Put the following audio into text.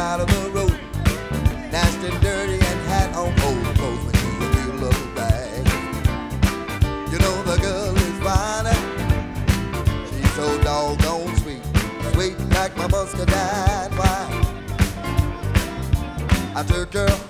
side of the road, nasty, dirty, and had on old clothes when she's a cute little bag. You know the girl is fine, she's so doggone sweet, sweet like my muscadine wine. I took her